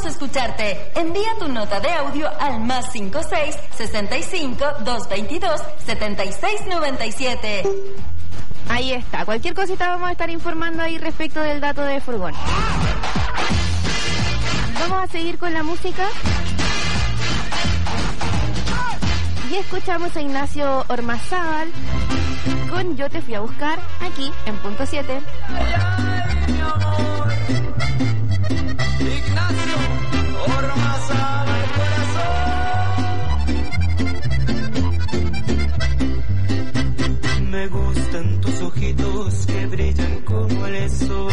Queremos escucharte. Envía tu nota de audio al +56 65 222 7697. Ahí está. Cualquier cosita vamos a estar informando ahí respecto del dato de furgón. Vamos a seguir con la música. Y escuchamos a Ignacio Ormazábal con Yo te fui a buscar, aquí en Punto 7. Ay, mi amor, Ignacio Ormazábal, corazón. Me gustan tus ojitos que brillan como el sol,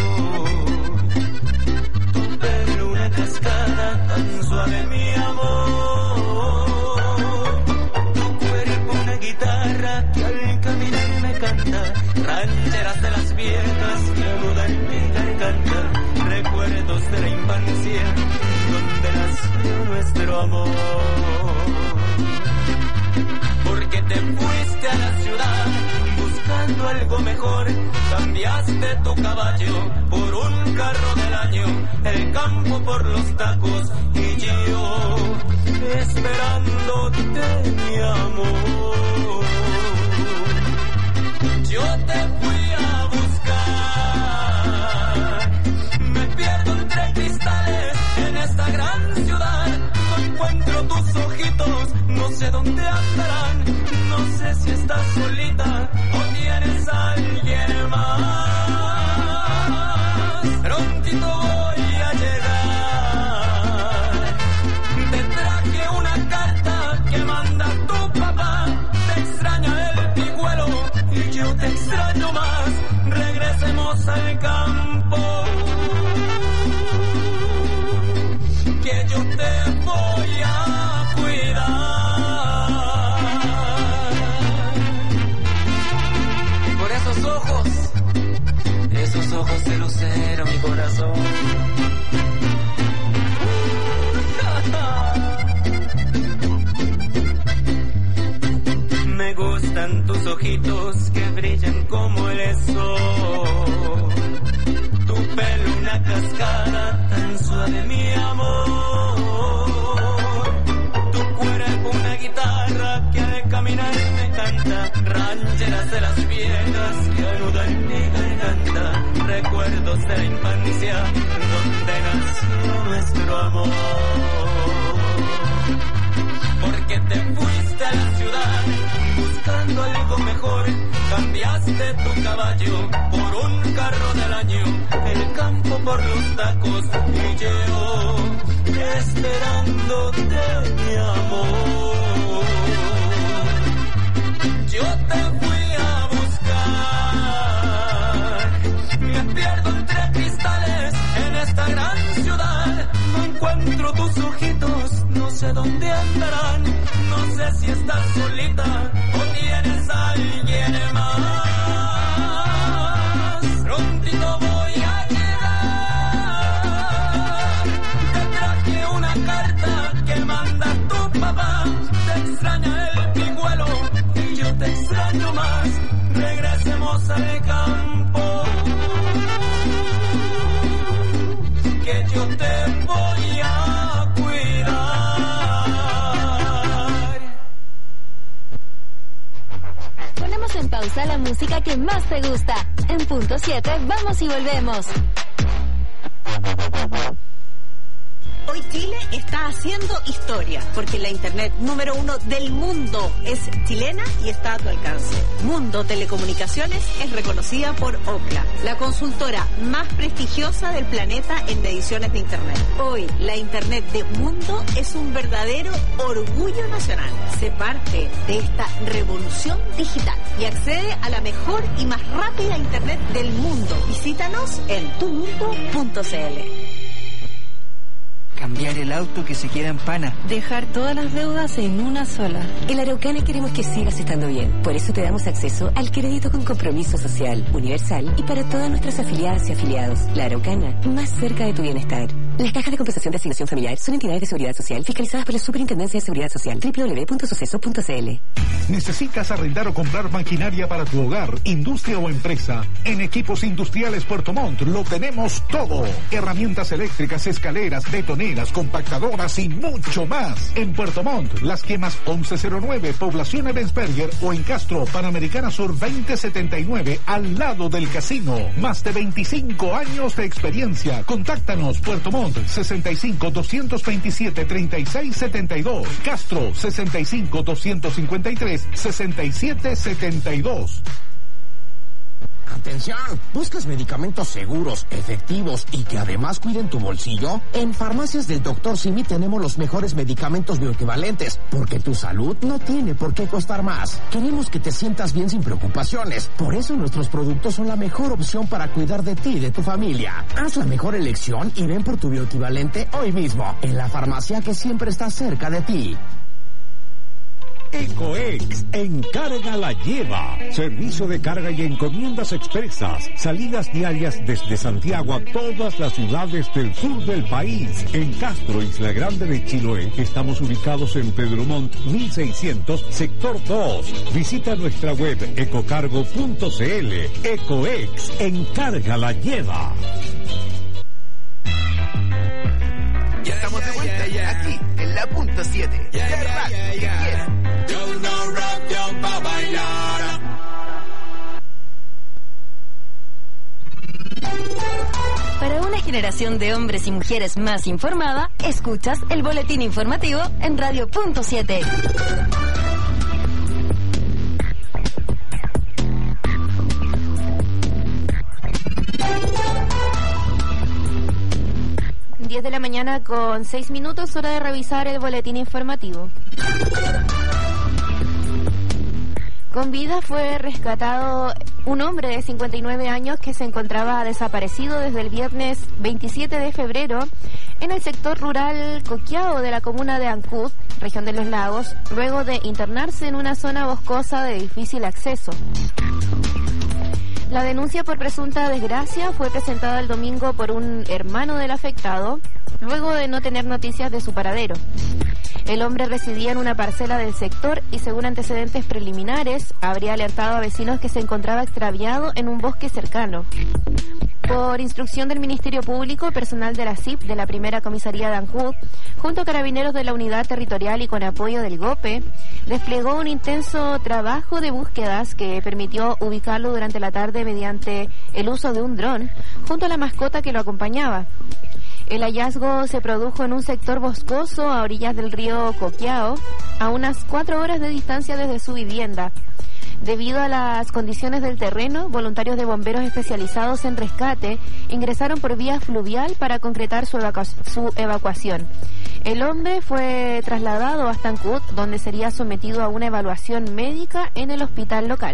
tu pelo una cascada tan suave, mi amor. Guitarra que al caminar me canta, rancheras de las viejas que anudan mi garganta, recuerdos de la infancia donde nació nuestro amor. Porque te fuiste a la ciudad buscando algo mejor, cambiaste tu caballo por un carro del año, el campo por los tacos y yo esperándote, mi amor. Yo te fui a buscar, me pierdo entre cristales en esta gran ciudad, no encuentro tus ojitos, no sé dónde andarán, no sé si estás solita o tienes a alguien más. Prontito voy a llegar, te traje una carta que manda tu papá, te extraña el pigüelo y yo te extraño más, regresemos al campo, que yo te voy a cuidar. Y por esos ojos de lucero, mi corazón. Me gustan tus ojitos que brillan como el sol, tu pelo una cascada tan suave, mi amor, tu cuerpo una guitarra que al caminar me canta, rancheras de las viejas que anudan mi garganta, recuerdos de la infancia donde nació nuestro amor. Porque te fuiste a la ciudad buscando algo mejor, cambiaste tu caballo por un carro del año, el campo por los tacos y yo esperándote, mi amor. Yo te fui a buscar, me pierdo entre cristales en esta gran ciudad, no encuentro tus ojitos, no sé dónde andarán, no sé si estás solita o tienes a alguien más. Prontito voy a llegar, te traje una carta que manda tu papá, te extraña el pigüelo y yo te extraño más, regresemos al campo, que yo te voy a cuidar. Ponemos en pausa la música que más te gusta. En Punto 7 vamos y volvemos. Hoy Chile está haciendo historia, porque la internet número 1 del mundo es chilena y está a tu alcance. Mundo Telecomunicaciones es reconocida por Ookla, la consultora más prestigiosa del planeta en mediciones de internet. Hoy, la internet de Mundo es un verdadero orgullo nacional. Sé parte de esta revolución digital y accede a la mejor y más rápida internet del mundo. Visítanos en tumundo.cl. Cambiar el auto que se queda en pana. Dejar todas las deudas en una sola. En la Araucana queremos que sigas estando bien. Por eso te damos acceso al crédito con compromiso social, universal y para todas nuestras afiliadas y afiliados. La Araucana, más cerca de tu bienestar. Las cajas de compensación de asignación familiar son entidades de seguridad social fiscalizadas por la Superintendencia de Seguridad Social. www.suceso.cl. ¿Necesitas arrendar o comprar maquinaria para tu hogar, industria o empresa? En Equipos Industriales Puerto Montt lo tenemos todo. Herramientas eléctricas, escaleras, betoneras, compactadoras y mucho más. En Puerto Montt, Las Quemas 1109, Población Ebensberger, o en Castro, Panamericana Sur 2079, al lado del casino. Más de 25 años de experiencia. Contáctanos. Puerto Montt 65-227-3672. Castro 65-253-6772. Atención, ¿buscas medicamentos seguros, efectivos y que además cuiden tu bolsillo? En Farmacias del Dr. Simi tenemos los mejores medicamentos bioequivalentes, porque tu salud no tiene por qué costar más. Queremos que te sientas bien sin preocupaciones. Por eso nuestros productos son la mejor opción para cuidar de ti y de tu familia. Haz la mejor elección y ven por tu bioequivalente hoy mismo, en la farmacia que siempre está cerca de ti. Ecoex, Encarga la Lleva. Servicio de carga y encomiendas expresas. Salidas diarias desde Santiago a todas las ciudades del sur del país. En Castro, Isla Grande de Chiloé, estamos ubicados en Pedro Montt 1600, sector 2. Visita nuestra web ecocargo.cl. Ecoex, Encarga la Lleva. Ya estamos de vuelta aquí en la punto 7. Yo no rap, yo pa' bailar. Para una generación de hombres y mujeres más informada, escuchas el boletín informativo en Radio Punto 7. De la mañana con 6 minutos, hora de revisar el boletín informativo. Con vida fue rescatado un hombre de 59 años que se encontraba desaparecido desde el viernes 27 de febrero en el sector rural Coqueao de la comuna de Ancud, región de Los Lagos, luego de internarse en una zona boscosa de difícil acceso. La denuncia por presunta desgracia fue presentada el domingo por un hermano del afectado, luego de no tener noticias de su paradero. El hombre residía en una parcela del sector y, según antecedentes preliminares, habría alertado a vecinos que se encontraba extraviado en un bosque cercano. Por instrucción del Ministerio Público, personal de la CIP de la Primera Comisaría de Ancud, junto a carabineros de la Unidad Territorial y con apoyo del GOPE, desplegó un intenso trabajo de búsquedas que permitió ubicarlo durante la tarde mediante el uso de un dron, junto a la mascota que lo acompañaba. El hallazgo se produjo en un sector boscoso a orillas del río Coqueao, a unas 4 horas de distancia desde su vivienda. Debido a las condiciones del terreno, voluntarios de bomberos especializados en rescate ingresaron por vía fluvial para concretar su evacuación. El hombre fue trasladado hasta Ancud, donde sería sometido a una evaluación médica en el hospital local.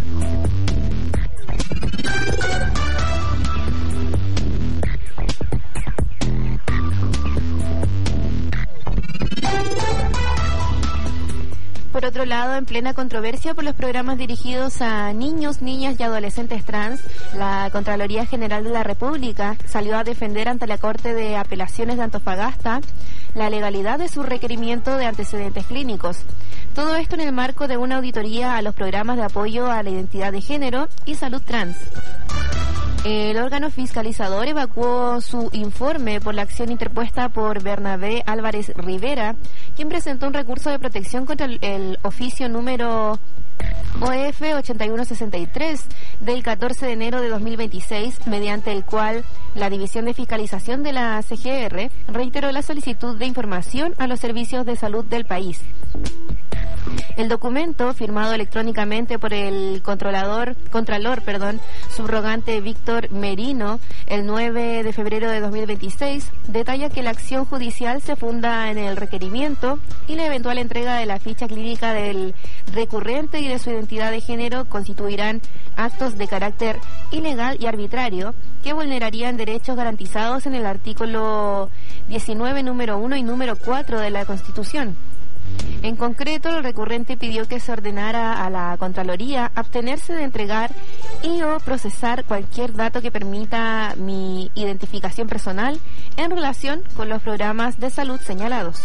Por otro lado, en plena controversia por los programas dirigidos a niños, niñas y adolescentes trans, la Contraloría General de la República salió a defender ante la Corte de Apelaciones de Antofagasta la legalidad de su requerimiento de antecedentes clínicos. Todo esto en el marco de una auditoría a los programas de apoyo a la identidad de género y salud trans. El órgano fiscalizador evacuó su informe por la acción interpuesta por Bernabé Álvarez Rivera, quien presentó un recurso de protección contra el oficio número OF 8163 del 14 de enero de 2026, mediante el cual la División de Fiscalización de la CGR reiteró la solicitud de información a los servicios de salud del país. El documento, firmado electrónicamente por el contralor subrogante Víctor Merino, el 9 de febrero de 2026, detalla que la acción judicial se funda en el requerimiento y la eventual entrega de la ficha clínica del recurrente y de su identidad de género constituirán actos de carácter ilegal y arbitrario que vulnerarían derechos garantizados en el artículo 19, número 1 y número 4 de la Constitución. En concreto, el recurrente pidió que se ordenara a la Contraloría abstenerse de entregar y o procesar cualquier dato que permita mi identificación personal en relación con los programas de salud señalados.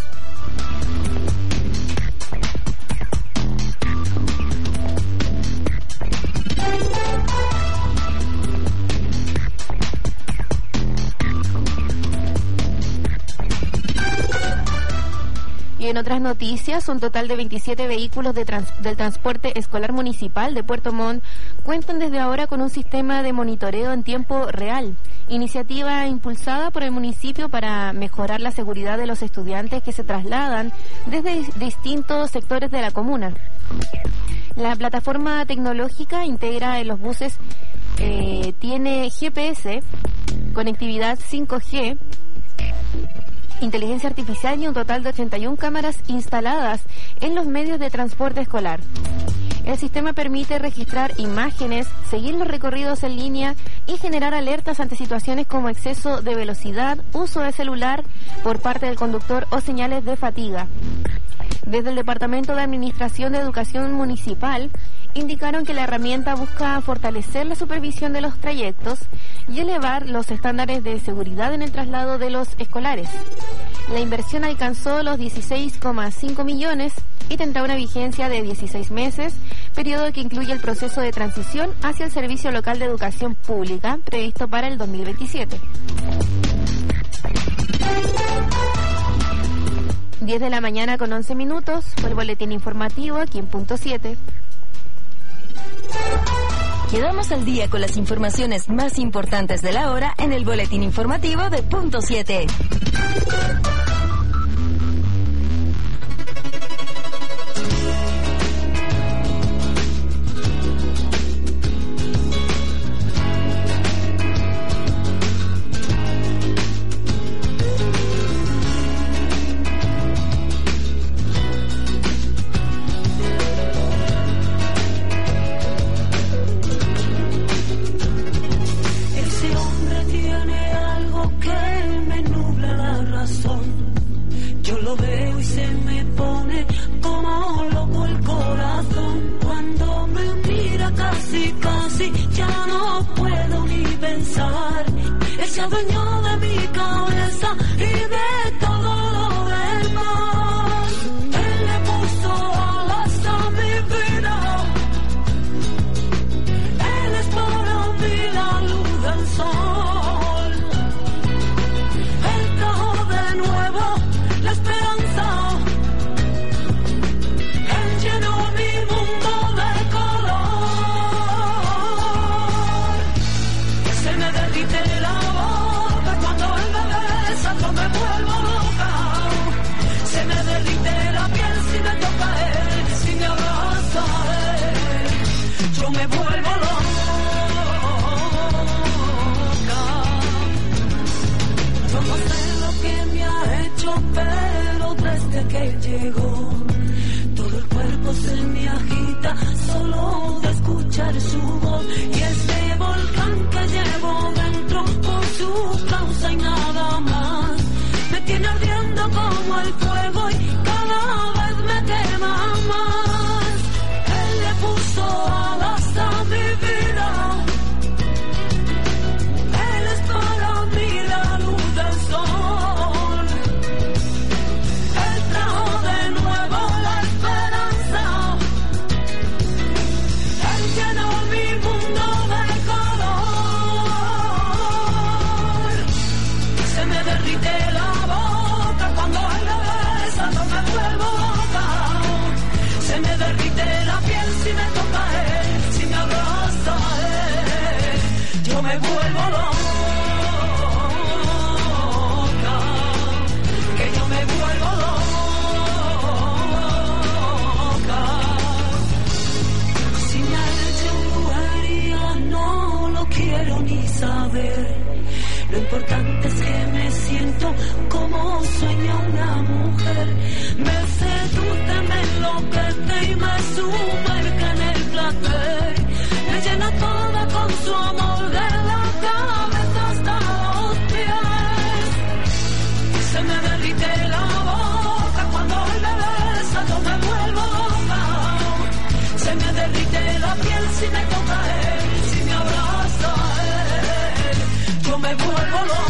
Y en otras noticias, un total de 27 vehículos del transporte escolar municipal de Puerto Montt cuentan desde ahora con un sistema de monitoreo en tiempo real, iniciativa impulsada por el municipio para mejorar la seguridad de los estudiantes que se trasladan desde distintos sectores de la comuna. La plataforma tecnológica integra en los buses, tiene GPS, conectividad 5G, inteligencia artificial y un total de 81 cámaras instaladas en los medios de transporte escolar. El sistema permite registrar imágenes, seguir los recorridos en línea y generar alertas ante situaciones como exceso de velocidad, uso de celular por parte del conductor o señales de fatiga. Desde el Departamento de Administración de Educación Municipal indicaron que la herramienta busca fortalecer la supervisión de los trayectos y elevar los estándares de seguridad en el traslado de los escolares. La inversión alcanzó los 16,5 millones y tendrá una vigencia de 16 meses, periodo que incluye el proceso de transición hacia el Servicio Local de Educación Pública, previsto para el 2027. 10 de la mañana con 11 minutos, fue el boletín informativo aquí en Punto 7. Quedamos al día con las informaciones más importantes de la hora en el boletín informativo de Punto 7. Casi ya no puedo ni pensar. Él se adueñó de mi cabeza y de todo lo demás. Él le puso alas a mi vida. Él es para mí la luz del sol. Él trajo de nuevo la esperanza. Él llenó mi mundo de color. Derrite la boca cuando él me besa, yo me vuelvo loca. Se me derrite la piel si me toca él, si me abraza él, yo me vuelvo loca. Yo no sé lo que me ha hecho, pero desde que él llegó, todo el cuerpo se me agita solo de escuchar su voz. Y este volcán que llevo dentro por su causa y nada más me tiene ardiendo como el fuego y cada vez me quema más. Él le puso alas a mi vida. Él es para mí la luz del sol. Él trajo de nuevo la esperanza. Él llenó mi mundo de color. Se me derrite la boca cuando él me besa, yo me vuelvo loca. Se me derrite la piel si me toca él, si me abraza él, yo me vuelvo loca. Que yo me vuelvo loca. Si me ha hecho brujería no lo quiero ni saber. Lo importante es que me siento como sueña una mujer. Me seduce, me enloquece y me sumerge en el placer. Me llena toda con su amor de la cabeza hasta los pies. Se me derrite la boca cuando él me besa, derrite la piel si me toca él, si me abraza él, yo me vuelvo loca.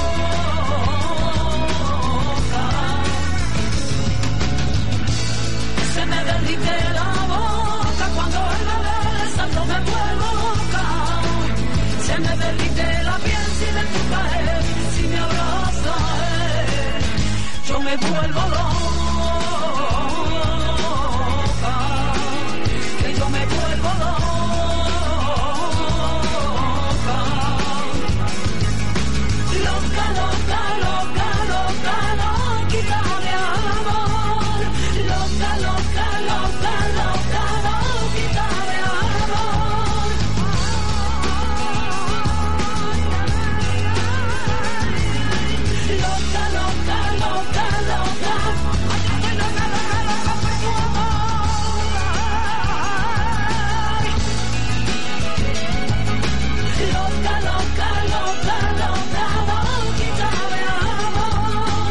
Se me derrite la boca cuando él me besa, yo me vuelvo loca. Se me derrite la piel si me toca él, si me abraza él, yo me vuelvo loca. Que yo me vuelvo loca. Loca, loca, loca, loca, loquita de amor. Loca, loca, loca, loca, loquita de amor. Loca, loca, loca, loca. Loca, loca, loca, loca, loquita de amor.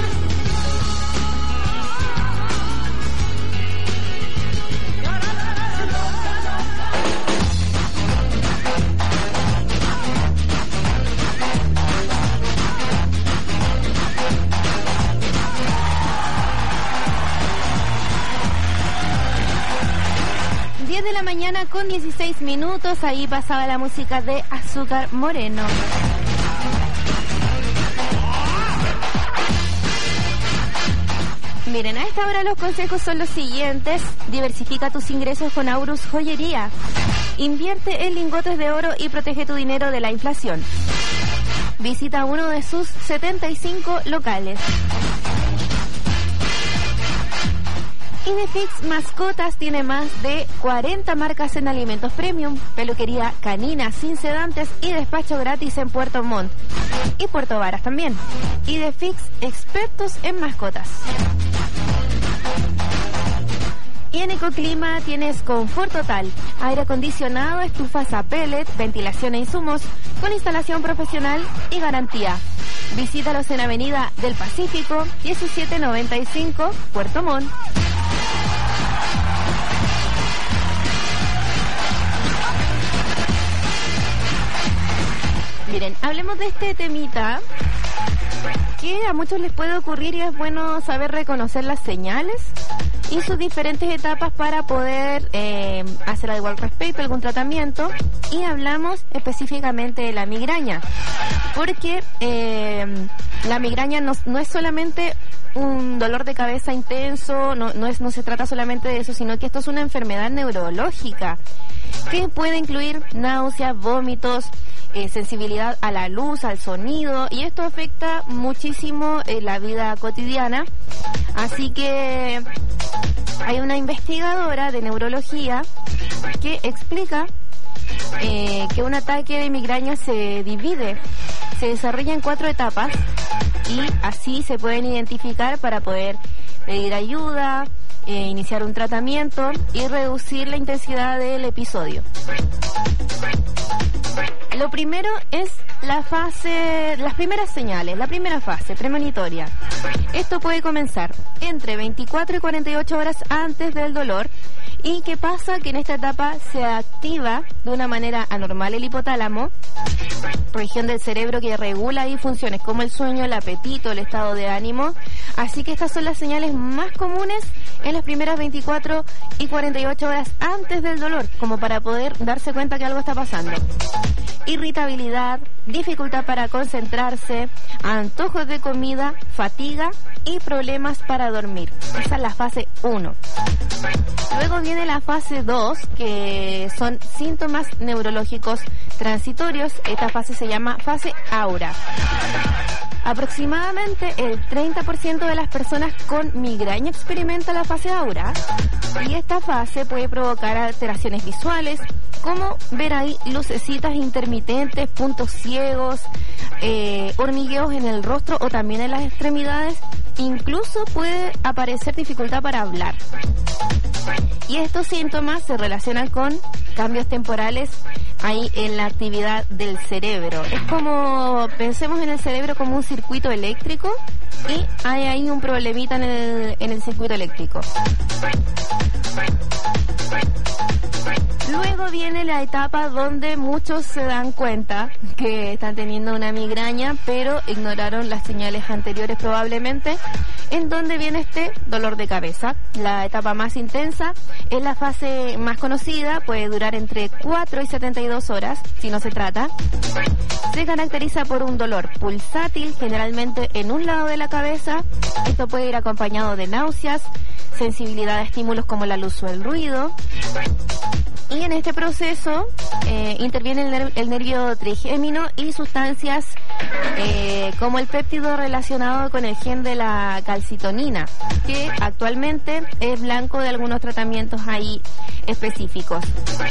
10 de la mañana con 16 minutos, ahí pasaba la música de Azúcar Moreno. Miren, a esta hora los consejos son los siguientes. Diversifica tus ingresos con Aurus Joyería. Invierte en lingotes de oro y protege tu dinero de la inflación. Visita uno de sus 75 locales. Idefix Mascotas tiene más de 40 marcas en alimentos premium, peluquería canina sin sedantes y despacho gratis en Puerto Montt y Puerto Varas también. Idefix, expertos en mascotas. Y en Ecoclima tienes confort total, aire acondicionado, estufas a pellet, ventilación e insumos, con instalación profesional y garantía. Visítalos en Avenida del Pacífico, 1795, Puerto Montt. Miren, hablemos de este temita que a muchos les puede ocurrir y es bueno saber reconocer las señales y sus diferentes etapas para poder hacer algo al respecto, algún tratamiento. Y hablamos específicamente de la migraña, porque la migraña no es solamente un dolor de cabeza intenso, no se trata solamente de eso, sino que esto es una enfermedad neurológica que puede incluir náuseas, vómitos, sensibilidad a la luz, al sonido, y esto afecta muchísimo la vida cotidiana. Así que hay una investigadora de neurología que explica que un ataque de migraña se desarrolla en 4 etapas y así se pueden identificar para poder pedir ayuda, iniciar un tratamiento y reducir la intensidad del episodio. Lo primero es las primeras señales, la primera fase premonitoria. Esto puede comenzar entre 24 y 48 horas antes del dolor. ¿Y qué pasa? Que en esta etapa se activa de una manera anormal el hipotálamo, región del cerebro que regula ahí funciones como el sueño, el apetito, el estado de ánimo. Así que estas son las señales más comunes en las primeras 24 y 48 horas antes del dolor, como para poder darse cuenta que algo está pasando. Irritabilidad, dificultad para concentrarse, antojos de comida, fatiga y problemas para dormir. Esa es la fase 1. Luego viene la fase 2, que son síntomas neurológicos transitorios. Esta fase se llama fase aura. Aproximadamente el 30% de las personas con migraña experimenta la fase aura, y esta fase puede provocar alteraciones visuales, como ver ahí lucecitas intermitentes, puntos ciegos, hormigueos en el rostro o también en las extremidades. Incluso puede aparecer dificultad para hablar. Y estos síntomas se relacionan con cambios temporales ahí en la actividad del cerebro. Es como, pensemos en el cerebro como un circuito eléctrico, y hay ahí un problemita en el circuito eléctrico. luego viene la etapa donde muchos se dan cuenta que están teniendo una migraña, pero ignoraron las señales anteriores probablemente, en donde viene este dolor de cabeza. La etapa más intensa es la fase más conocida, puede durar entre 4 y 72 horas, si no se trata. Se caracteriza por un dolor pulsátil, generalmente en un lado de la cabeza. Esto puede ir acompañado de náuseas, sensibilidad a estímulos como la luz o el ruido. Y en este proceso interviene el nervio trigémino y sustancias como el péptido relacionado con el gen de la calcitonina, que actualmente es blanco de algunos tratamientos ahí específicos.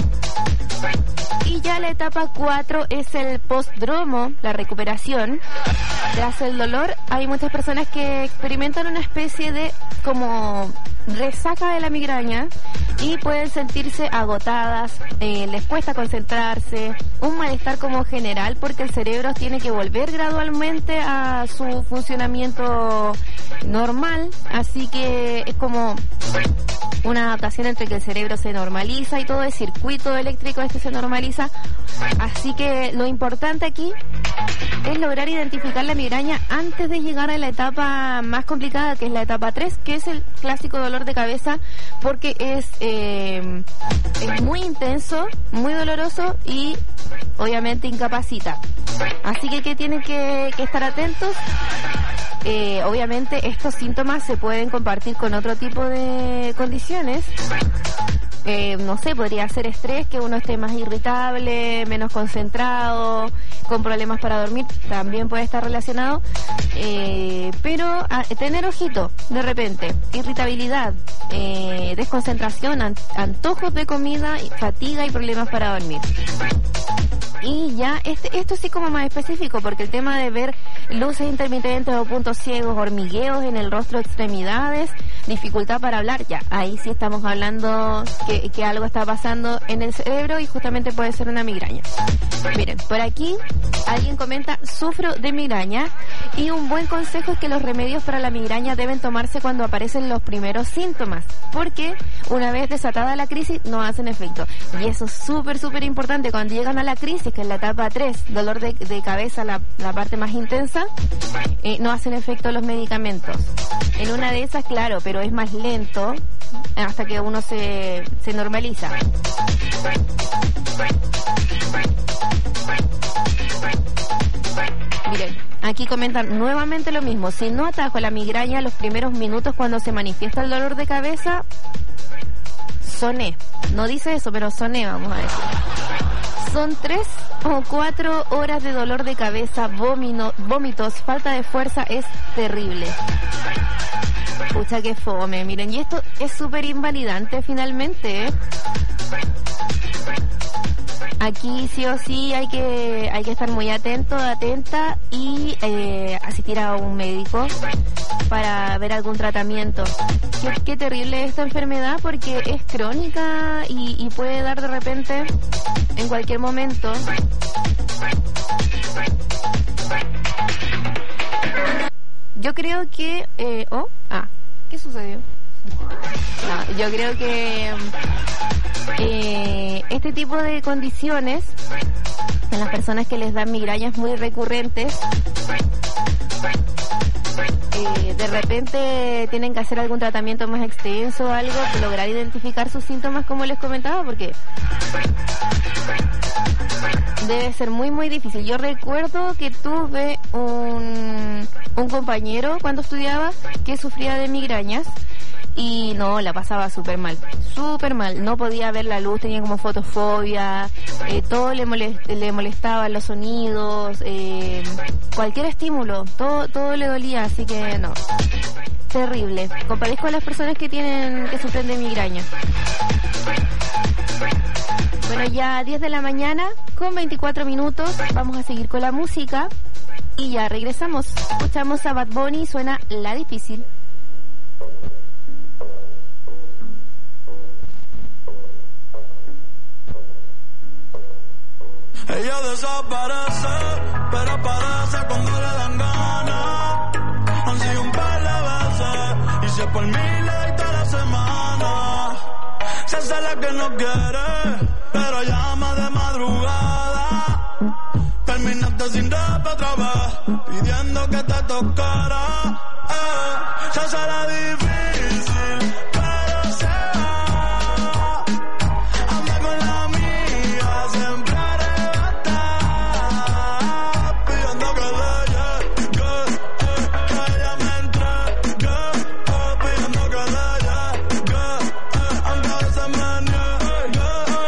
Y ya la etapa 4 es el postdromo, la recuperación. Tras el dolor, hay muchas personas que experimentan una especie de como resaca de la migraña y pueden sentirse agotadas, les cuesta concentrarse, un malestar como general porque el cerebro tiene que volver gradualmente a su funcionamiento normal, así que es como una adaptación entre que el cerebro se normaliza y todo el circuito eléctrico se normaliza. Así que lo importante aquí es lograr identificar la migraña antes de llegar a la etapa más complicada, que es la etapa 3, que es el clásico dolor de cabeza, porque es muy intenso, muy doloroso y obviamente incapacita. Así que tienen que estar atentos. Obviamente estos síntomas se pueden compartir con otro tipo de condiciones. No sé, podría ser estrés, que uno esté más irritable, menos concentrado, con problemas para dormir, también puede estar relacionado. Pero tener ojito, de repente, irritabilidad, desconcentración, antojos de comida, fatiga y problemas para dormir. Y ya, esto sí como más específico, porque el tema de ver luces intermitentes o puntos ciegos, hormigueos en el rostro, extremidades, dificultad para hablar, ya, ahí sí estamos hablando que algo está pasando en el cerebro y justamente puede ser una migraña. Miren, por aquí alguien comenta, sufro de migraña, y un buen consejo es que los remedios para la migraña deben tomarse cuando aparecen los primeros síntomas, porque una vez desatada la crisis no hacen efecto. Y eso es súper, súper importante. Cuando llegan a la crisis, que es la etapa 3, dolor de cabeza, la parte más intensa, no hacen efecto los medicamentos. En una de esas, claro, pero es más lento hasta que uno se normaliza. Miren, aquí comentan nuevamente lo mismo. Si no atajo la migraña los primeros minutos cuando se manifiesta el dolor de cabeza, soné. No dice eso, pero soné, vamos a decir. Son 3 o 4 horas de dolor de cabeza, vómitos, falta de fuerza, es terrible. Pucha, que fome, miren, y esto es súper invalidante finalmente, ¿eh? Aquí sí o sí hay que estar muy atento, atenta y asistir a un médico para ver algún tratamiento. Qué terrible esta enfermedad, porque es crónica y puede dar de repente en cualquier momento. Yo creo que... ¿qué sucedió? No, yo creo que este tipo de condiciones en las personas que les dan migrañas muy recurrentes, de repente tienen que hacer algún tratamiento más extenso o algo, para lograr identificar sus síntomas, como les comentaba, porque debe ser muy, muy difícil. Yo recuerdo que tuve un compañero cuando estudiaba que sufría de migrañas y no, la pasaba súper mal, no podía ver la luz, tenía como fotofobia, todo le molestaba, los sonidos, cualquier estímulo, todo le dolía, así que no, terrible. Compadezco a las personas que sufren de migraña. Bueno, ya 10 de la mañana con 24 minutos, vamos a seguir con la música y ya regresamos. Escuchamos a Bad Bunny, suena La Difícil. Ella desaparece, pero aparece cuando le dan ganas. Han sido un par de veces, y si es por mí le doy toda la semana. Se sé la que no quiere, pero llama de madrugada. Terminaste sin rap otra vez, pidiendo que te tocara. Se será difícil, pero se va. Anda con la mía, siempre arrebata, pidiendo que le llegue, que ella me entregue, pidiendo que le llegue, aunque a veces me niegue.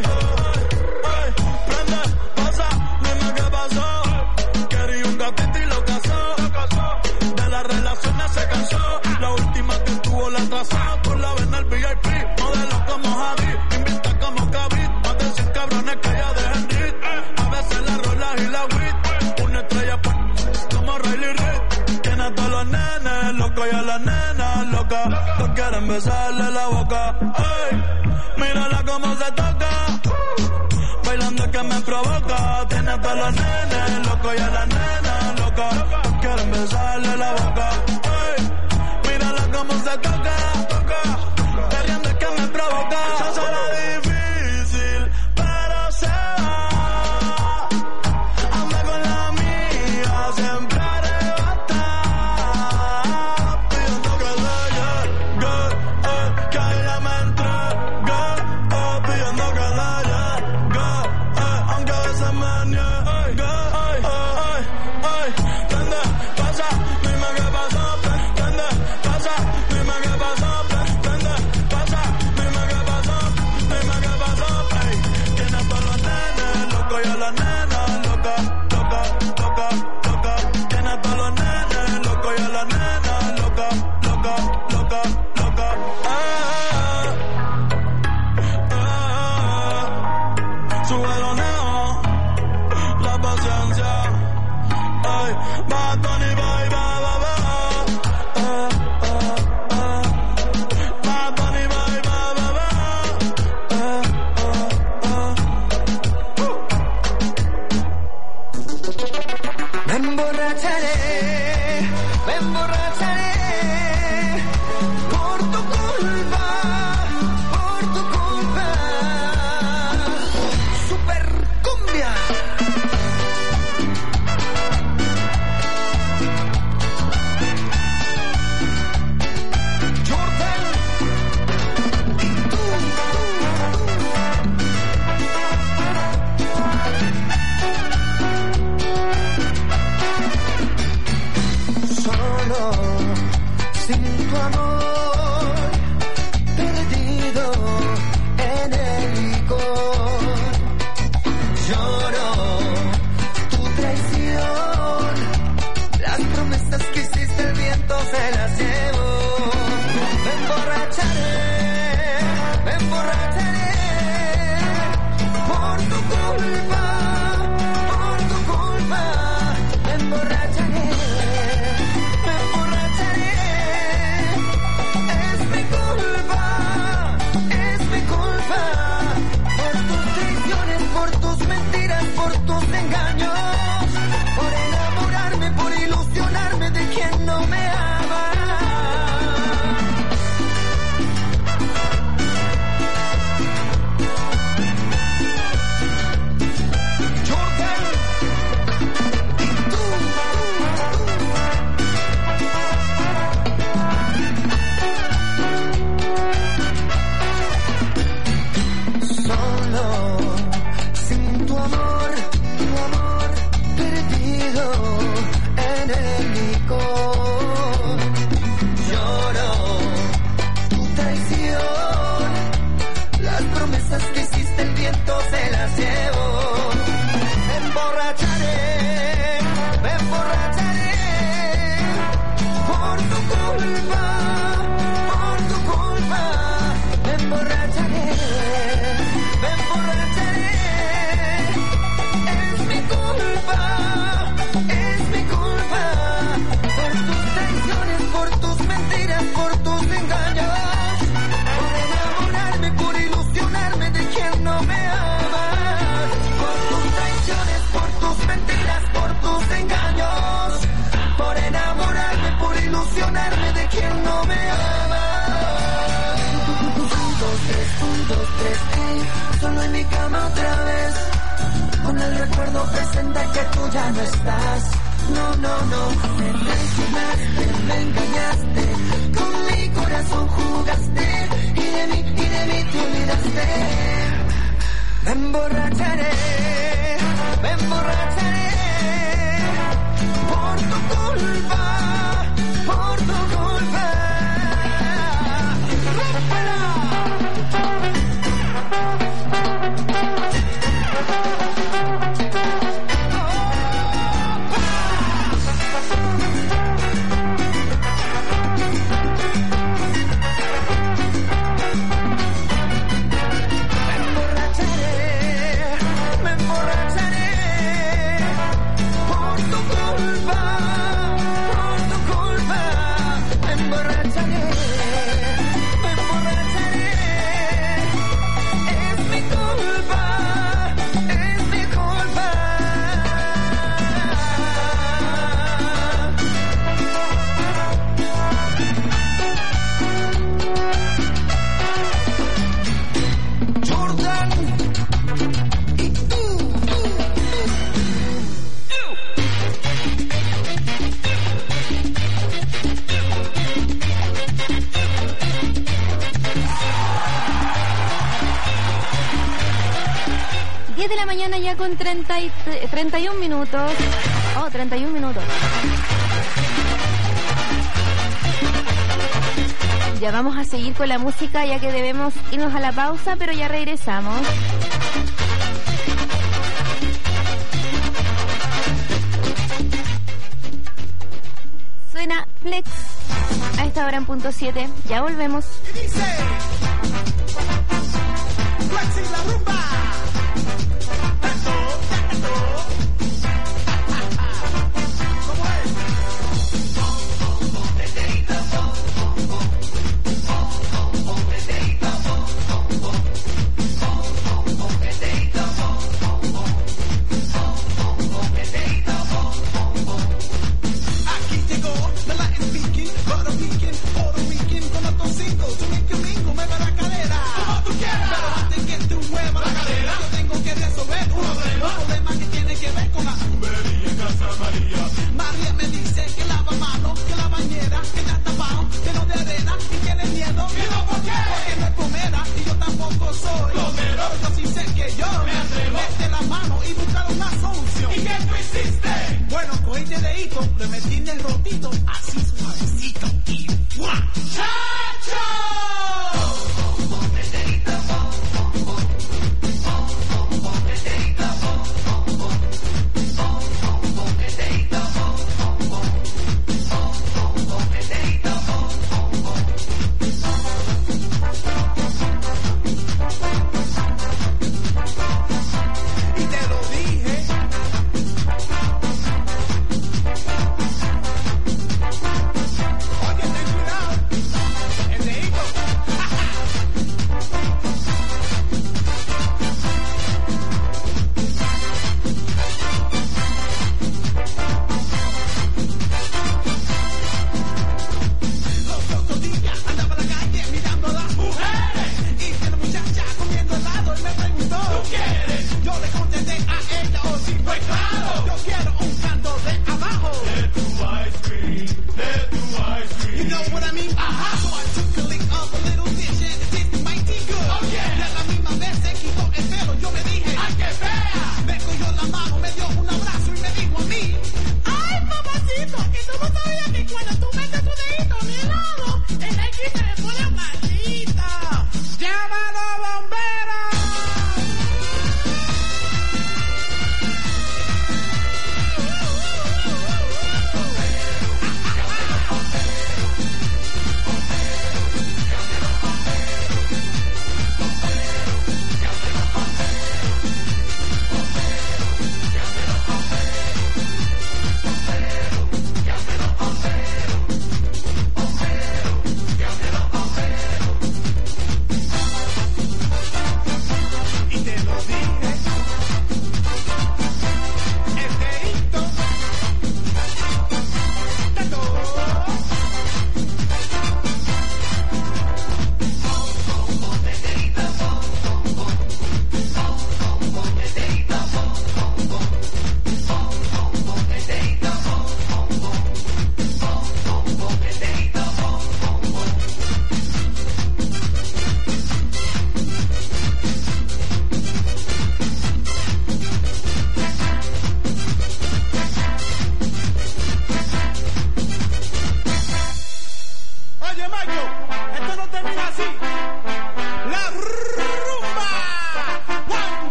Prende, pasa, dime qué pasó. Quería un gatito y lo casó. De las relaciones se cansó. La última que tuvo la atrasó. Tú la ves en el VIP, modelo como Javi, invita como Kavit. Más de 100 cabrones que ya dejan rit. A veces la rola y la wit. Una estrella como Riley Reid. Tiene a todos los nenes locos y a las nenas locas. No quieren besarle la boca. Ay, mírala cómo se toca. Bailando que me provoca. Tiene a todos los nenes locos y a las nenas locas. No quieren besarle la boca. Ay, mírala cómo se toca. Queriendo que me provoca. Se será difícil, pero se va. Anda con la mía, siempre arrebata, pidiendo que le llegue, que ella me entregue, pidiendo que le llegue, aunque a veces me niegue. Prende, pasa, dime qué pasó. Prende, pasa, dime qué pasó. Prende, pasa, dime qué pasó. Dime qué pasó. Ey, tiene a todos los nenes locos y a las nenas locas. Loca, loca, loca. Tiene a todos los nenes locos y a las nenas locas. Loca, loca, loca. Súbelo, neo, la paciencia. Ay, Bad Bunny, bye, bye, bye, bye. Bad Bunny, bye, bye, bye, bye. Me emborracharé por tu culpa, por tu culpa. Super cumbia. Jordan y tú. Solo sin tu amor, perdido en el licor. Lloro tu traición, las promesas que hiciste el viento se las llevó. Me emborracharé por tu culpa, por tu culpa. Me emborracharé. Es mi culpa, por tus traiciones, por tus mentiras, por tus engaños, por enamorarme, por ilusionarme de quien no me ama. presente que tú ya no estás. No, no, no, me traicionaste, me engañaste, con mi corazón jugaste, y de mí te olvidaste. Me emborracharé por tu culpa, por tu culpa. De la mañana ya con 31 minutos. Oh, 31 minutos. Ya vamos a seguir con la música ya que debemos irnos a la pausa, pero ya regresamos. Suena Flex a esta hora en punto 7. Ya volvemos. Y dice Flex y la rumba. Le metí en el rotito, así suavecito y ¡guau! ¡Chacho! Y te lo dije.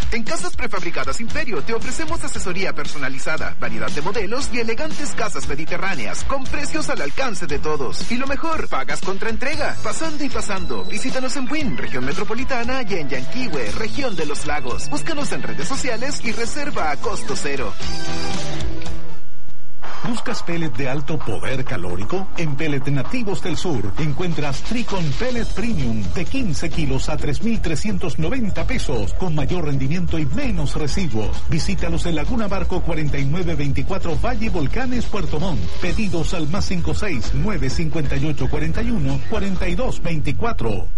En Casas Prefabricadas Imperio te ofrecemos asesoría personalizada, variedad de modelos y elegantes casas mediterráneas con precios al alcance de todos. Y lo mejor, pagas contra entrega. Pasando y pasando. Visítanos en Buin, región metropolitana, y en Yanquihue, región de los lagos. Búscanos en redes sociales y reserva a costo cero. ¿Buscas pellet de alto poder calórico? En Pellet Nativos del Sur encuentras Tricon Pellet Premium de 15 kilos a 3,390 pesos, con mayor rendimiento y menos residuos. Visítalos en Laguna Barco 4924 Valle Volcanes, Puerto Montt. Pedidos al +56 958 41 42 24.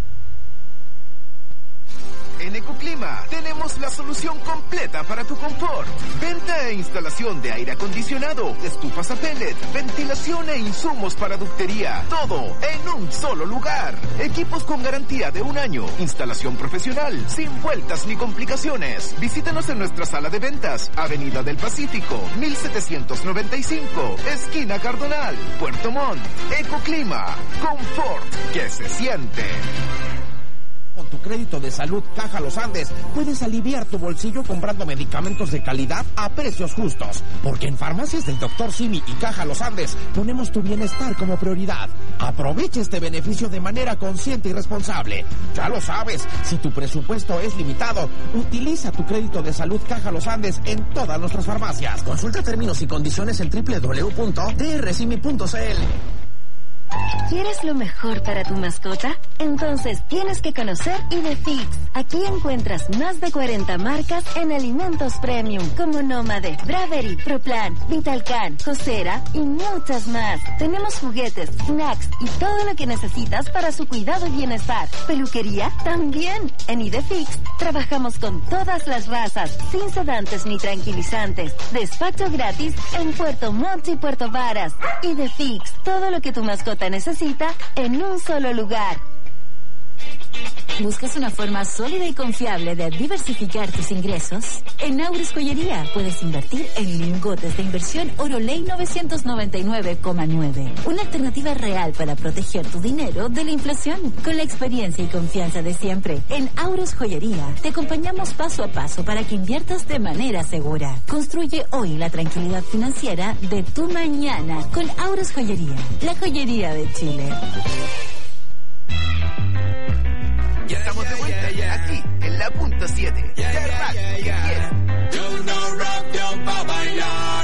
En Ecoclima tenemos la solución completa para tu confort. Venta e instalación de aire acondicionado, estufas a pellet, ventilación e insumos para ductería. Todo en un solo lugar. Equipos con garantía de 1 año. Instalación profesional, sin vueltas ni complicaciones. Visítanos en nuestra sala de ventas, Avenida del Pacífico, 1795, esquina Cardonal, Puerto Montt. Ecoclima, confort que se siente. Con tu crédito de salud Caja Los Andes puedes aliviar tu bolsillo comprando medicamentos de calidad a precios justos. Porque en Farmacias del Dr. Simi y Caja Los Andes ponemos tu bienestar como prioridad. Aprovecha este beneficio de manera consciente y responsable. Ya lo sabes, si tu presupuesto es limitado, utiliza tu crédito de salud Caja Los Andes en todas nuestras farmacias. Consulta términos y condiciones en www.trsimi.cl. ¿Quieres lo mejor para tu mascota? Entonces tienes que conocer Idefix. Aquí encuentras más de 40 marcas en alimentos premium, como Nómade, Bravery, Proplan, Vitalcan, Josera y muchas más. Tenemos juguetes, snacks y todo lo que necesitas para su cuidado y bienestar. ¿Peluquería? También. En Idefix trabajamos con todas las razas, sin sedantes ni tranquilizantes. Despacho gratis en Puerto Montt y Puerto Varas. Idefix, todo lo que tu mascota necesita en un solo lugar. ¿Buscas una forma sólida y confiable de diversificar tus ingresos? En Aures Joyería puedes invertir en lingotes de inversión Oroley 999,9. Una alternativa real para proteger tu dinero de la inflación. Con la experiencia y confianza de siempre, en Aures Joyería te acompañamos paso a paso para que inviertas de manera segura. Construye hoy la tranquilidad financiera de tu mañana con Aures Joyería, la joyería de Chile. Ya estamos de vuelta, aquí, en la punta 7. Ya rock, que quiera. Yo no rock, yo pa' bailar.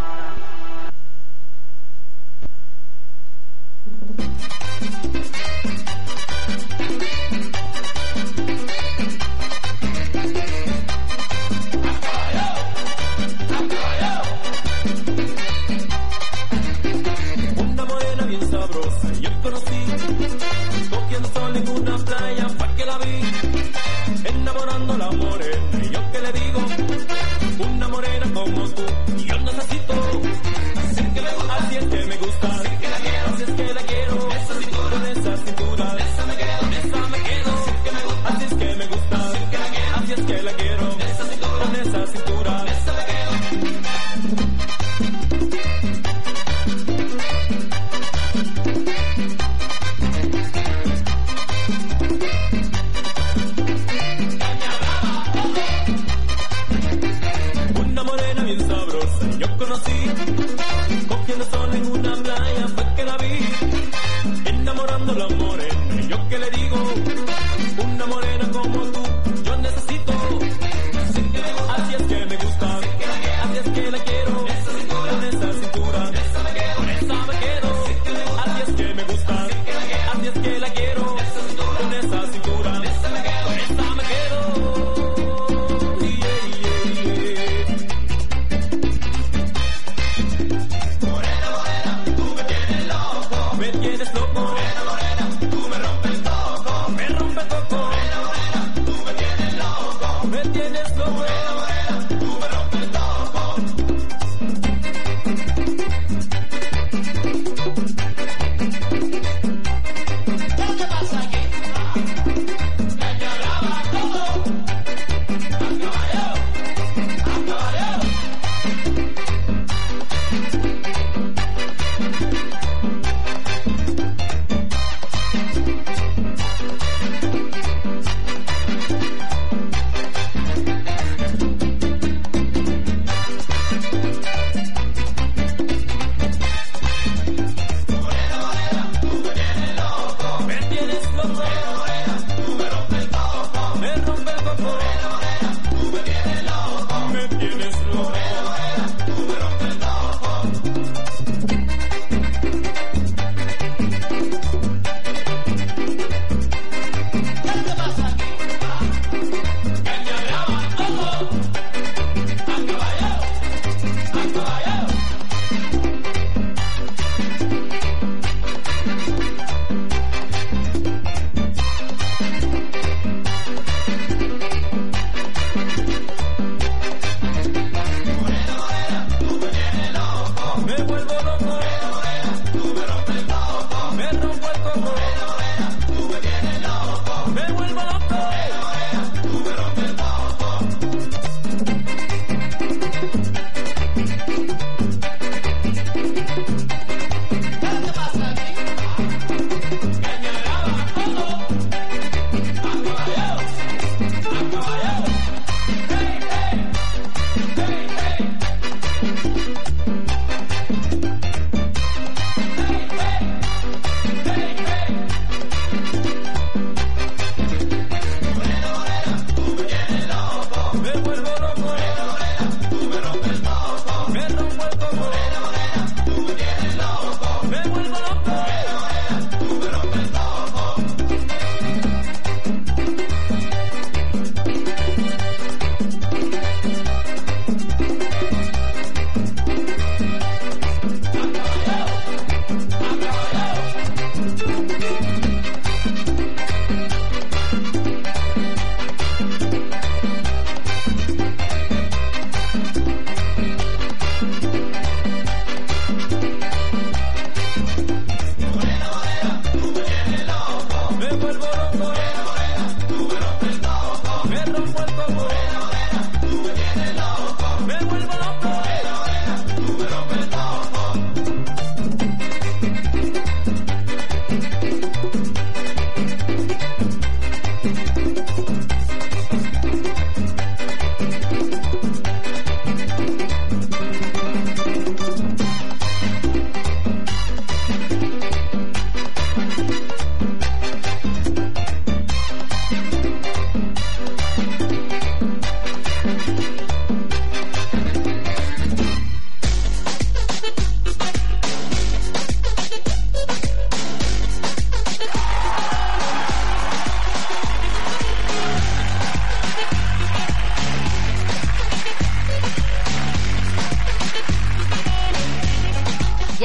Una morena bien sabrosa, yo conocí, cogiendo sol en una playa, pa' que la vi, enamorando la morena, y yo que le digo, una morena como tú, yo necesito, así es que me gusta, así es que me gusta, así es que la quiero, así es que la quiero, esa cintura, con esa cintura, esa me quedo, así es que me gusta, así es que me gusta, así es que la quiero, así es que la quiero, esa cintura, con esa cintura, esa me quedo. Una morena bien sabrosa, yo conocí, cogiendo sol en una playa, fue que la vi, enamorando la morena, y yo que le digo, una morena como tú, yo necesito, así es que me gusta, así es que la quiero, con esa cintura, esa me quedo, así es que me gusta, así es que la quiero, con esa cintura, esa me quedo, me tienes loco, morena, morena, tú me rompes el coco, me rompes el coco, morena, morena, tú me tienes loco, me tienes loco, morena, morena, tú me rompes el coco. ¿Qué pasa aquí? Caña brava, todo. A caballo.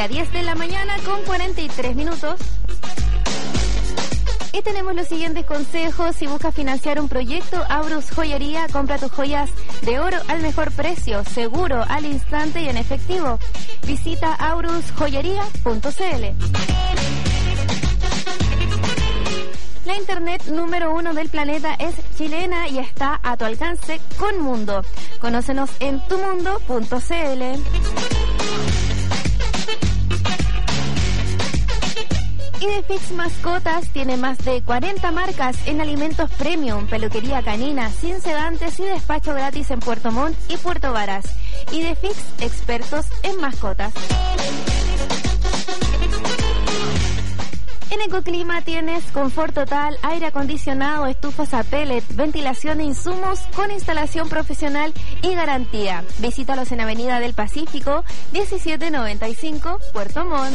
Ya 10 de la mañana con 43 minutos. Y tenemos los siguientes consejos. Si buscas financiar un proyecto, Aurus Joyería, compra tus joyas de oro al mejor precio, seguro, al instante y en efectivo. Visita aurusjoyería.cl. La internet número 1 del planeta es chilena y está a tu alcance con Mundo. Conócenos en tumundo.cl. Idefix Mascotas tiene más de 40 marcas en alimentos premium, peluquería canina, sin sedantes y despacho gratis en Puerto Montt y Puerto Varas. Idefix, expertos en mascotas. En Ecoclima tienes confort total, aire acondicionado, estufas a pellet, ventilación de insumos con instalación profesional y garantía. Visítalos en Avenida del Pacífico, 1795, Puerto Montt.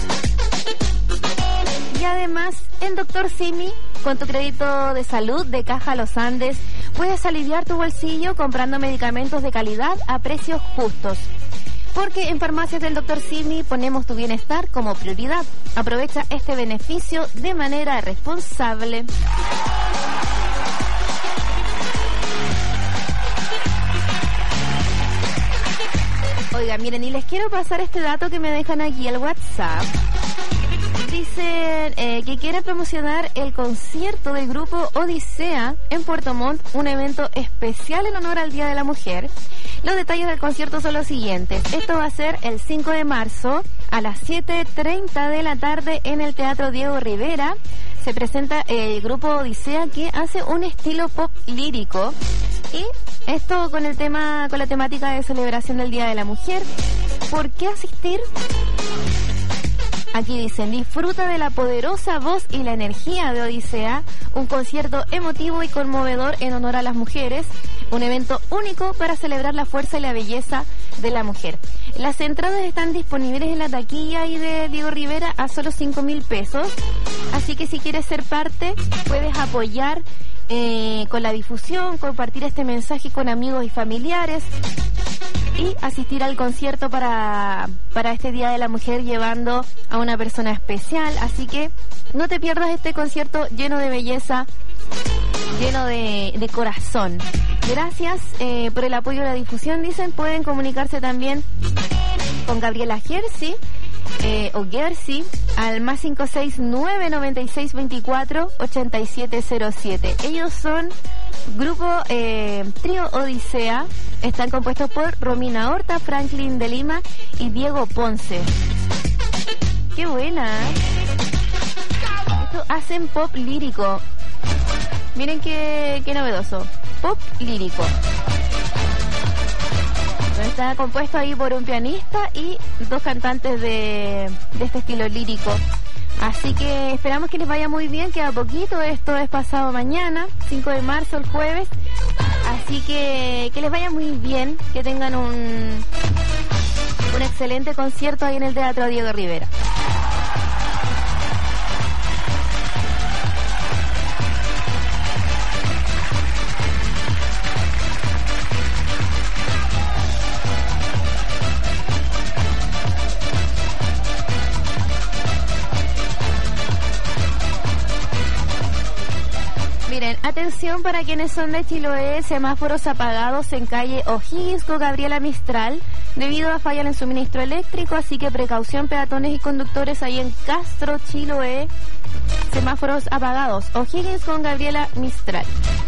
Y además, en Dr. Simi, con tu crédito de salud de Caja Los Andes, puedes aliviar tu bolsillo comprando medicamentos de calidad a precios justos. Porque en Farmacias del Dr. Simi ponemos tu bienestar como prioridad. Aprovecha este beneficio de manera responsable. Oiga, miren, y les quiero pasar este dato que me dejan aquí al WhatsApp. Dicen que quiere promocionar el concierto del grupo Odisea en Puerto Montt, un evento especial en honor al Día de la Mujer. Los detalles del concierto son los siguientes. Esto va a ser el 5 de marzo a las 7:30 de la tarde en el Teatro Diego Rivera. Se presenta el grupo Odisea, que hace un estilo pop lírico. Y esto con la temática de celebración del Día de la Mujer. ¿Por qué asistir? Aquí dicen, disfruta de la poderosa voz y la energía de Odisea, un concierto emotivo y conmovedor en honor a las mujeres, un evento único para celebrar la fuerza y la belleza de la mujer. Las entradas están disponibles en la taquilla y de Diego Rivera a solo 5.000 pesos, así que si quieres ser parte, puedes apoyar con la difusión, compartir este mensaje con amigos y familiares y asistir al concierto para este Día de la Mujer llevando a una persona especial. Así que no te pierdas este concierto lleno de belleza, lleno de corazón. Gracias por el apoyo a la difusión. Dicen, pueden comunicarse también con Gabriela Gersi o Gersi al más 569 9624 8707. Ellos son grupo Trío Odisea. Están compuestos por Romina Horta, Franklin de Lima y Diego Ponce. ¡Qué buena! Esto hacen pop lírico. Miren qué novedoso. Pop lírico. Está compuesto ahí por un pianista y dos cantantes de este estilo lírico. Así que esperamos que les vaya muy bien, queda poquito, esto es pasado mañana, 5 de marzo, el jueves. Así que les vaya muy bien, que tengan un excelente concierto ahí en el Teatro Diego Rivera. Miren, atención para quienes son de Chiloé, semáforos apagados en calle O'Higgins con Gabriela Mistral debido a falla en el suministro eléctrico, así que precaución peatones y conductores ahí en Castro, Chiloé, semáforos apagados, O'Higgins con Gabriela Mistral.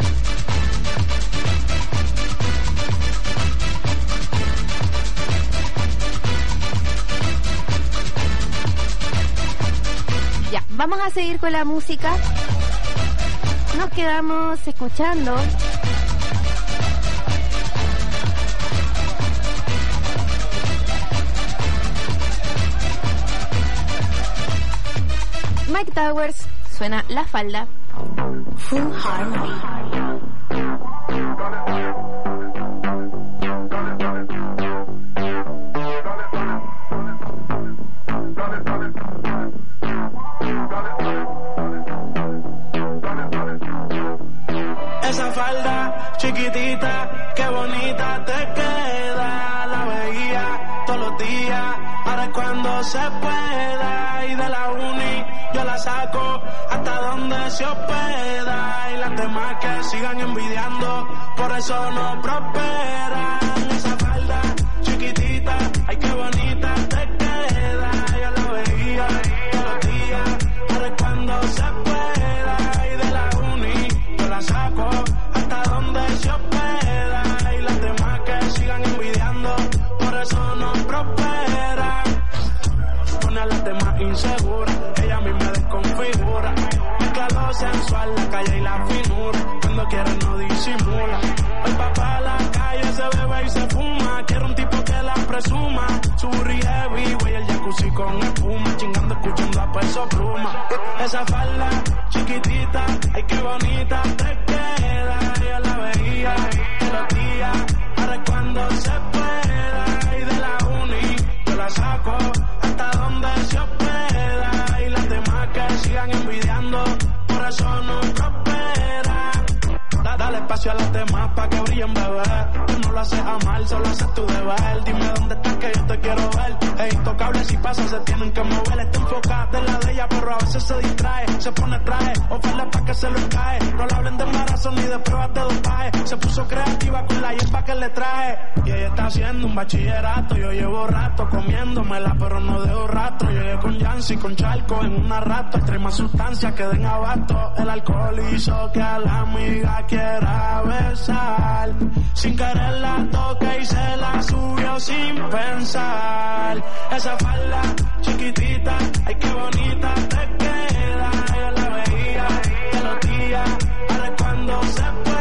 Ya, vamos a seguir con la música. Nos quedamos escuchando Mike Towers, suena La Falda. Full Harmony. Esa falda chiquitita, qué bonita te queda. La veía todos los días, ahora es cuando cuando se pueda. Y de la uni yo la saco hasta donde se hospeda. Y las demás que sigan envidiando, por eso no prosperan. Esa falda chiquitita, ay qué bonita te queda. Yo la veía todos los días, ahora es cuando se pueda. Y de la uni yo la saco hasta donde se hospeda. Y las demás que sigan envidiando, por eso no prosperan. Pone a las demás inseguras, ella a mí me desconfigura. Mezcla lo sensual, la calle y la finura. Cuando quiere no disimula. El papá a la calle se bebe y se fuma. Quiero un tipo que la presuma. Su burri heavy, güey, el jacuzzi con espuma. Chingando, escuchando a Peso Pluma. Esa falda chiquitita, ay qué bonita te queda. Yo la veía todos los días, ahora es cuando se pueda. Y de la uni yo la saco hasta donde se hospeda. Y las demás que sigan envidiando, por eso no prosperan. Dale espacio a las demás pa' que brillen, bebé. Tú no lo haces a mal, solo haces tu deber. Dime dónde estás que yo te quiero ver. Es intocable, si pasa se tienen que mover. Está enfocada en la de ella, pero a veces se distrae. Se pone traje, oferta pa' que se lo cae. No le hablen de embarazo ni de pruebas de dopaje. Se puso creativa con la hierba que le traje. Y ella está haciendo un bachillerato. Yo llevo rato comiéndomela, pero no dejo rastro. Llegué con Yancy, con Charco en una rato. Extrema sustancia que den abasto. El alcohol hizo que a la amiga quiera besar. Sin querer la toque y se la subió sin pensar. Esa falda chiquitita, ay qué bonita te queda. Yo la veía todos los días, ahora es cuando se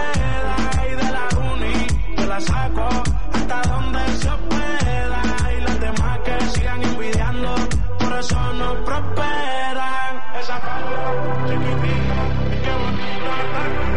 pueda. Y de la uni yo la saco hasta donde se hospeda. Y las demás que sigan envidiando, por eso no prosperan. Esa falda chiquitita, ay qué bonita te queda.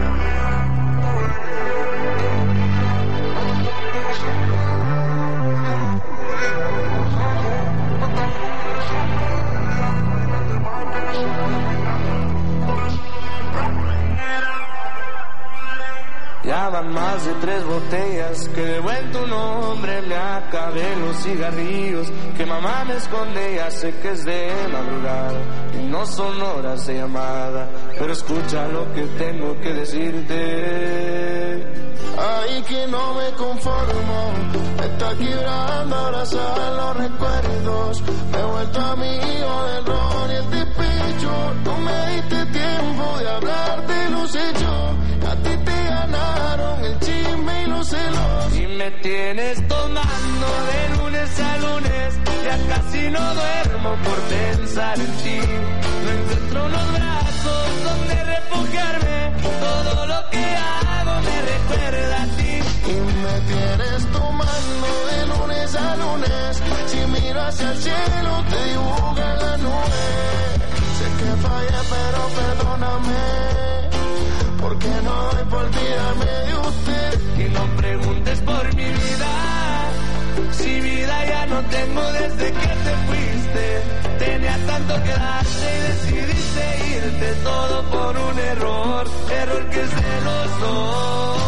Ya van más de 3 botellas que de buen tu nombre me acabé los cigarrillos que mamá me esconde, ya sé que es de madrugada y no son horas de llamada, pero escucha lo que tengo que decirte. Ay, que no me conformo, me está quebrando abrazar los recuerdos. Me he vuelto amigo del ron y el despecho. No me diste tiempo de hablar de los hechos. A ti te ganaron el chisme y los celos. Y me tienes tomando de lunes a lunes. Ya casi no duermo por pensar en ti. No encuentro unos brazos donde refugiarme. Todo lo que hago me recuerda a ti. Y me tienes tomando de lunes a lunes. Si miro hacia el cielo te dibuja la nube. Sé que fallé pero perdóname, porque no doy por olvidarme de usted. Y no preguntes por mi vida, si vida ya no tengo desde que te fuiste. Tenía tanto que darte y decidiste irte, todo por un error que es de los dos.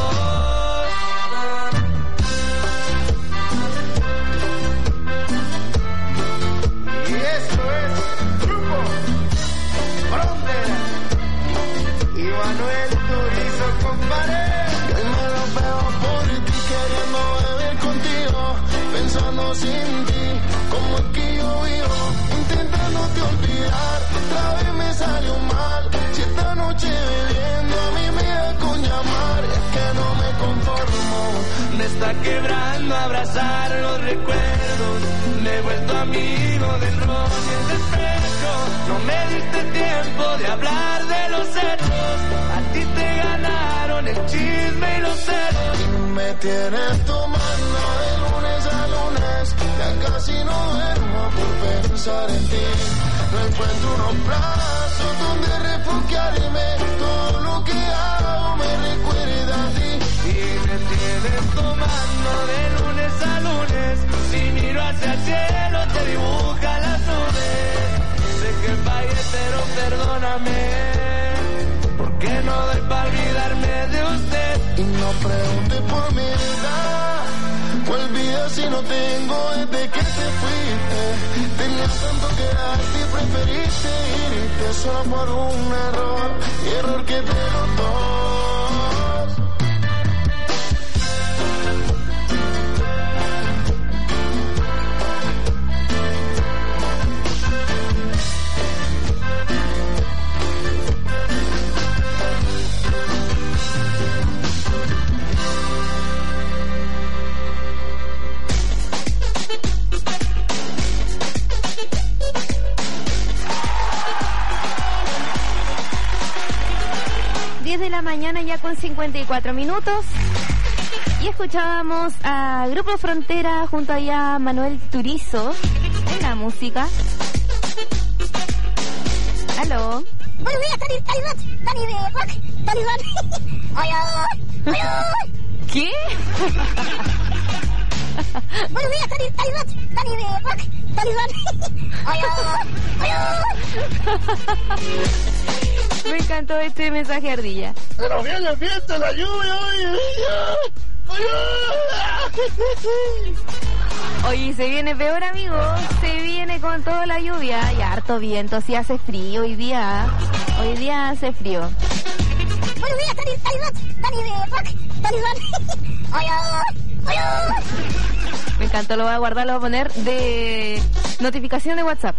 Y esto es Grupo Frontera y Manuel Turizo, compadre. Y hoy me lo veo por ti, queriendo beber contigo, pensando sin ti, como es que yo vivo, intentándote olvidar. Otra vez me salió mal, si esta noche bebiendo a mí me da con llamar. Es que no me conformo, me está quebrando abrazar los recuerdos. Me he vuelto amigo del ron y el despecho. No me diste tiempo de hablar de los hechos. A ti te ganaron el chisme y los celos. Y me tienes tomando de lunes a lunes. Ya casi no duermo por pensar en ti. No encuentro unos brazos donde refugiarme. Todo lo que hago me recuerda a ti. Y me tienes tomando de lunes a lunes. Si miro hacia el cielo te dibuja las nubes. Sé que fallé pero perdóname, porque no doy para olvidarme de usted. Y no preguntes por mi edad, olvida si no tengo desde que te fuiste. Tenía tanto quedarte y preferiste irte solo por un error, y error que de los dos. De la mañana ya con 54 minutos y escuchábamos a Grupo Frontera junto a Manuel Turizo en la música. Aló. Buenos días, Tani de Rock, Tani. ¿Qué? Buenos días, Tani de Rock, Tani. Me encantó este mensaje, Ardilla. Pero viene el viento, la lluvia, Oye, se viene peor, amigo. Se viene con toda la lluvia y harto viento. Sí hace frío hoy día. Hoy día hace frío. Buenos días, Tani de Rock, Tani. Me encantó, lo voy a guardar, lo voy a poner de notificación de WhatsApp.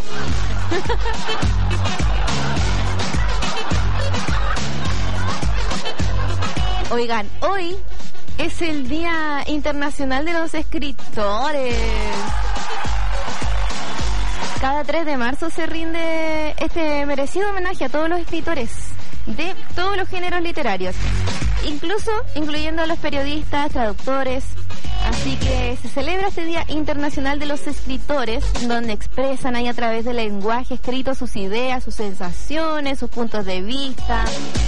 Oigan, hoy es el Día Internacional de los Escritores. Cada 3 de marzo se rinde este merecido homenaje a todos los escritores de todos los géneros literarios, incluyendo a los periodistas, traductores. Así que se celebra este Día Internacional de los Escritores, donde expresan ahí a través del lenguaje escrito sus ideas, sus sensaciones, sus puntos de vista.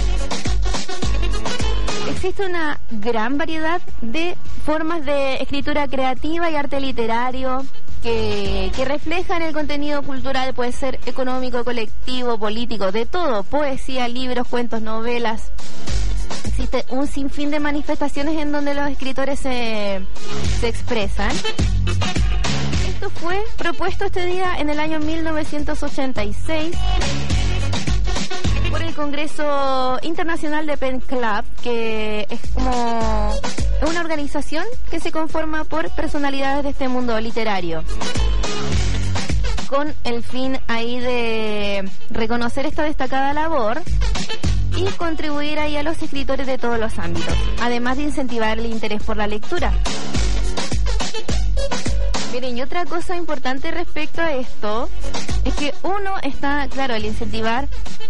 Existe una gran variedad de formas de escritura creativa y arte literario que reflejan el contenido cultural. Puede ser económico, colectivo, político, de todo. Poesía, libros, cuentos, novelas. Existe un sinfín de manifestaciones en donde los escritores se expresan. Esto fue propuesto este día en el año 1986 por el Congreso Internacional de Pen Club, que es como una organización que se conforma por personalidades de este mundo literario, con el fin ahí de reconocer esta destacada labor y contribuir ahí a los escritores de todos los ámbitos, además de incentivar el interés por la lectura. Miren, y otra cosa importante respecto a esto es que uno está, claro, el incentivar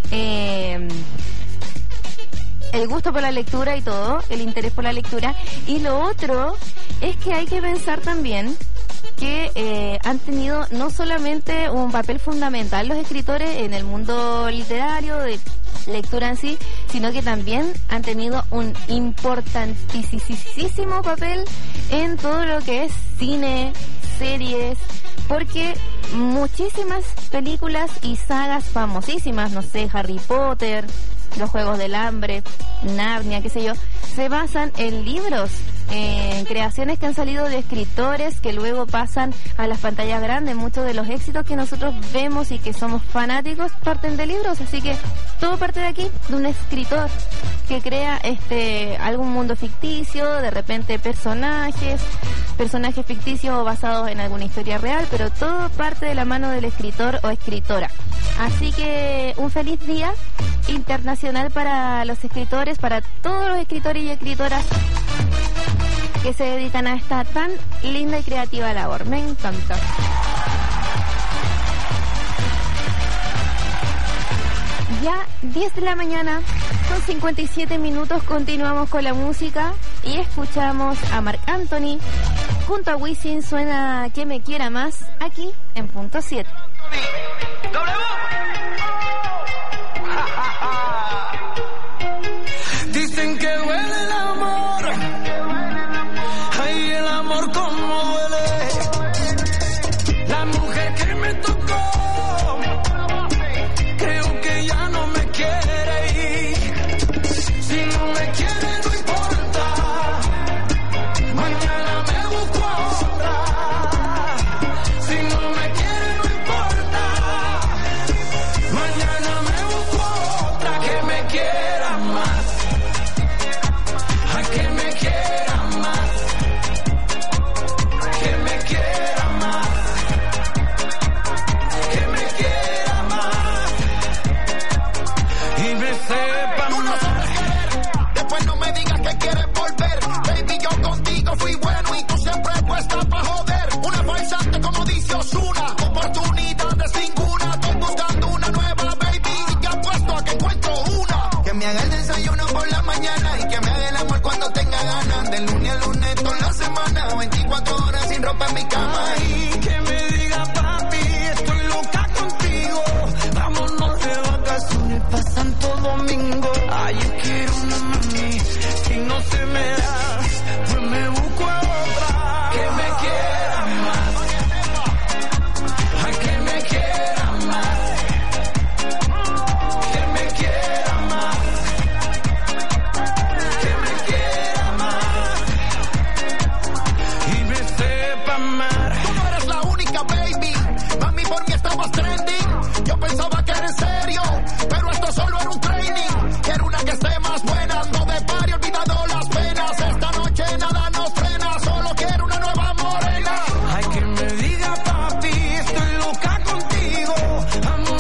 el gusto por la lectura y todo, el interés por la lectura, y lo otro es que hay que pensar también que han tenido no solamente un papel fundamental los escritores en el mundo literario, de lectura en sí, sino que también han tenido un importantísimo papel en todo lo que es cine, series, porque muchísimas películas y sagas famosísimas, no sé, Harry Potter, Los Juegos del Hambre, Narnia, qué sé yo, se basan en libros, en creaciones que han salido de escritores que luego pasan a las pantallas grandes. Muchos de los éxitos que nosotros vemos y que somos fanáticos parten de libros, así que todo parte de aquí, de un escritor que crea algún mundo ficticio, de repente personajes ficticios basados en alguna historia real, pero todo parte de la mano del escritor o escritora. Así que un feliz día internacional para los escritores, para todos los escritores y escritoras que se dedican a esta tan linda y creativa labor. Me encanta. Ya 10 de la mañana, con 57 minutos, continuamos con la música y escuchamos a Marc Anthony junto a Wisin. Suena Que me quiera más aquí en Punto 7. Dicen que huele el amor, ay, el amor como duele. La mujer que me tocó, creo que ya no me quiere ir. Si no me quiere no importa, mañana me busco otra. Si no me quiere no importa. 24 horas sin ropa en mi cama y que